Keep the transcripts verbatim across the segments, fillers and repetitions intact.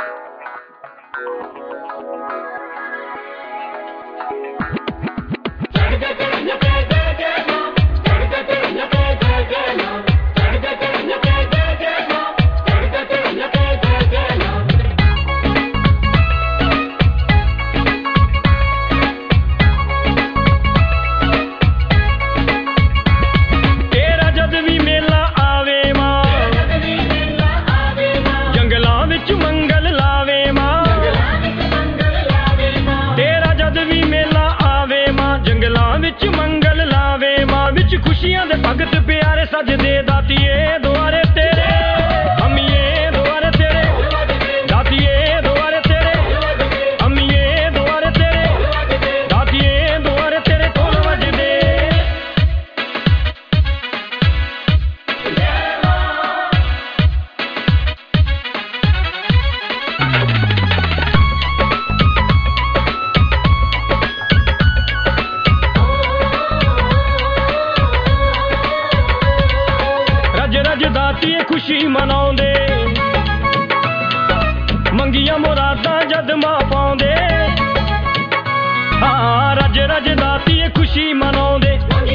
खुशियां दे भगत प्यारे सजदे दातिए दुआरे तेरे अम्मिए दुआरे तेरे दातिए दुआरे तेरे अम्मिए दुआरे तेरे दातिए दुआरे तेरे ढोल वजदे दातिए खुशी मनाउंदे मंगियां मुरादां जद मां पाउंदे हाँ रज रज दातिए खुशी मनाउंदे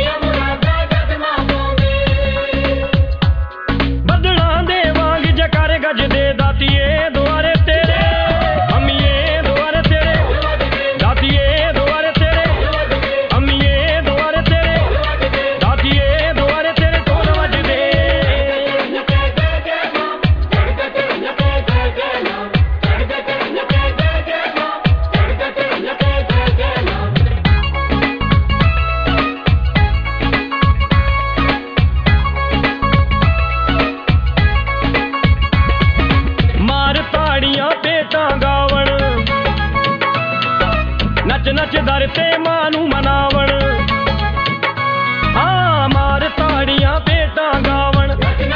बदलां दे वांग जकारे गजदे दातिए दुआरे तेरे अम्मिए दुआरे तेरे दातिए दुआरे तेरे अम्मिए दुआरे तेरे दातिए दुआरे तेरे ढोल वजदे नच नच दर ते मां नू मनावण हाँ मार ताड़ियां बेटा गावण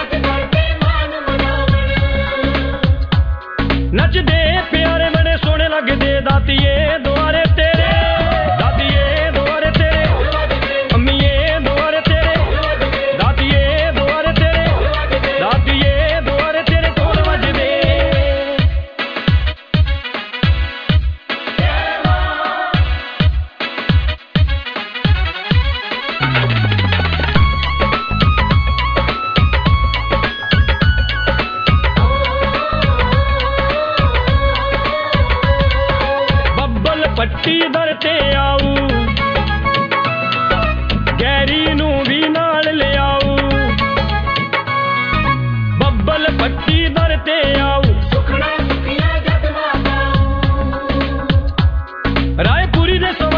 नच दे प्यारे बड़े सोने लगदे दातिए दुआरे तेरे दातिए दुआरे तेरे अम्मिए दुआरे तेरे दातिए दुआरे तेरे दातिए दुआरे तेरे ढोल वजदे पट्टी दर ते आऊ गैरी नू भी नाल ले आऊ बब्बल पट्टी दर ते आऊ रायपुरी दे